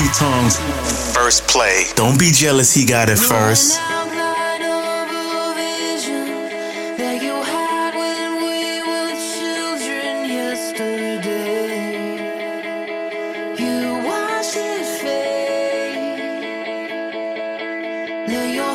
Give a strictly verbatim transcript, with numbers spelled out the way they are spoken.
Tongs. First play. Don't be jealous, he got it first. Now you're